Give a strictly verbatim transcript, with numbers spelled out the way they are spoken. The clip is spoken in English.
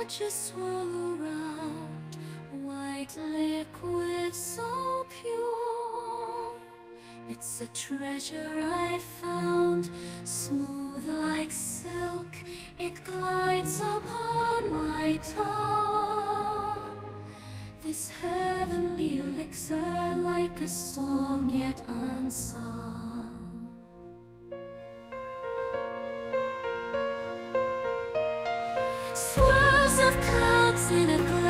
watch a swirl around, white liquid so pure. It's a treasure I found, smooth like silk, it glides upon my tongue. This heavenly elixir, like a song yet unsung. Swirls of clouds in a